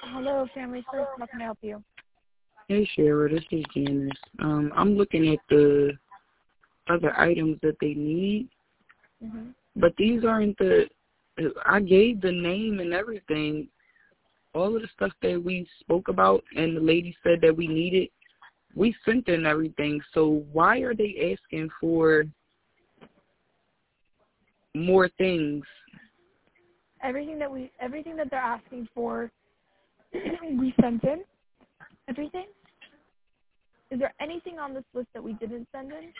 Hello, Family First. How can I help you? Hey, Shara, this is Janice. I'm looking at the other items that they need, Mhm. but these aren't I gave the name and everything, all of the stuff that we spoke about, and the lady said that we needed. We sent in everything, so why are they asking for more things? Everything that they're asking for, we sent in. Everything. Is there anything on this list that we didn't send in?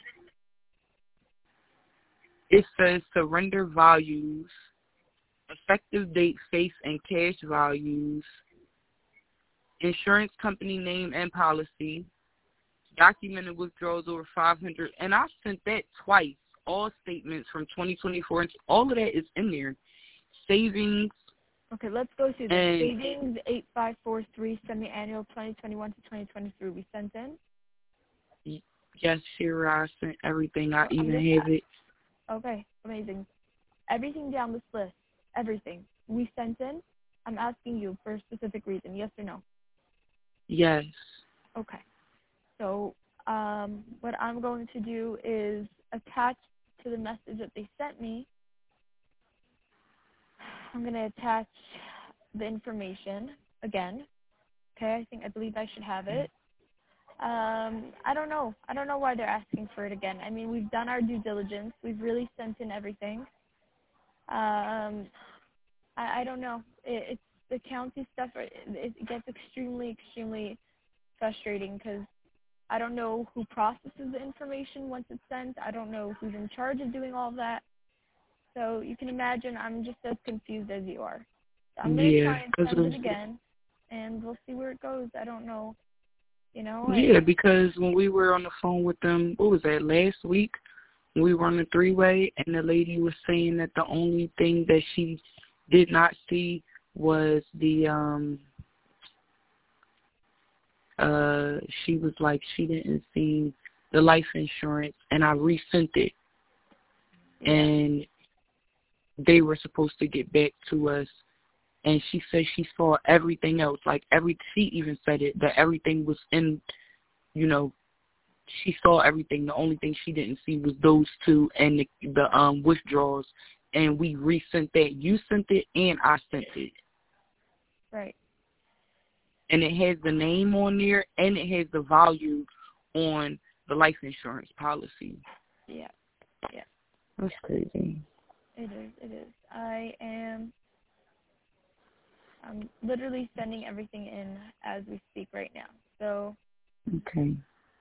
It says surrender values, effective date, face, and cash values, insurance company name and policy, documented withdrawals over 500, and I sent that twice. All statements from 2024, and all of that is in there. Savings. Okay, let's go through this. Savings 8543 semi-annual 2021 to 2023. We sent in. Yes, sure. I sent everything. I even have it. Okay, amazing. Everything down this list, everything we sent in. I'm asking you for a specific reason. Yes or no? Yes. Okay. So what I'm going to do is attach to the message that they sent me. I'm going to attach the information again. Okay, I believe I should have it. I don't know. I don't know why they're asking for it again. I mean, we've done our due diligence. We've really sent in everything. I don't know. It's the county stuff. It gets extremely, extremely frustrating because I don't know who processes the information once it's sent. I don't know who's in charge of doing all of that. So you can imagine I'm just as confused as you are. So I'm going to try and send it again, and we'll see where it goes. I don't know. You know? Yeah, because when we were on the phone with them, what was that, last week? We were on the three-way, and the lady was saying that the only thing that she did not see was the, she was like, she didn't see the life insurance, and I resent it. Yeah. And they were supposed to get back to us, and she said she saw everything else. Like, she even said it, that everything was in, she saw everything. The only thing she didn't see was those two and the withdrawals, and we resent that. You sent it, and I sent it. Right. And it has the name on there, and it has the value on the life insurance policy. Yeah. Yeah. That's crazy. It is. I'm literally sending everything in as we speak right now. So, okay.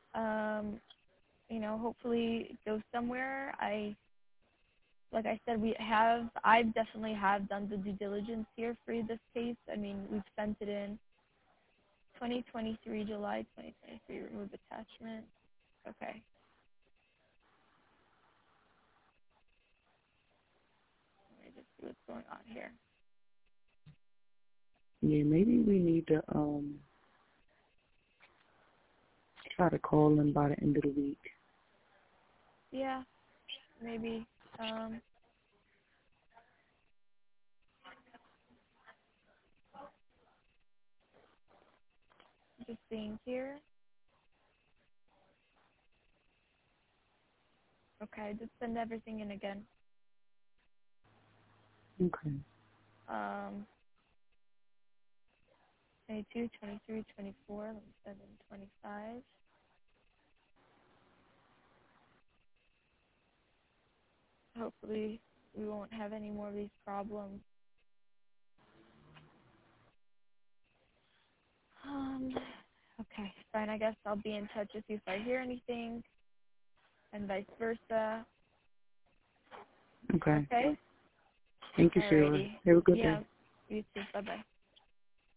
Hopefully it goes somewhere. Like I said, I definitely have done the due diligence here for this case. I mean, we've sent it in 2023, July 2023, remove attachment. Okay. Let me just see what's going on here. Yeah, maybe we need to try to call them by the end of the week. Yeah, maybe. Just seeing here. Okay, just send everything in again. Okay. 22, 23, 24, 27, 25. Hopefully we won't have any more of these problems. Okay, fine. I guess I'll be in touch with you if I hear anything, and vice versa. Okay. Okay? Thank you, Shara. Have a good day. You too. Bye-bye.